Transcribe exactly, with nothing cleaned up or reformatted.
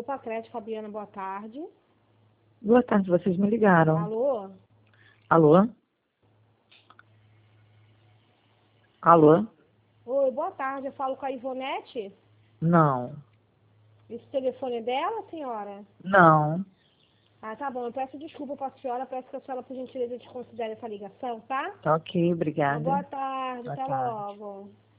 Opa, Crédito, Fabiana, boa tarde. Boa tarde, vocês me ligaram. Alô? Alô? Alô? Oi, boa tarde, eu falo com a Ivonete? Não. Esse telefone é dela, senhora? Não. Ah, tá bom, eu peço desculpa para a senhora, peço que a senhora, por gentileza, desconsidere essa ligação, tá? Tá ok, Uma obrigada. boa tarde, Boa até tarde. logo.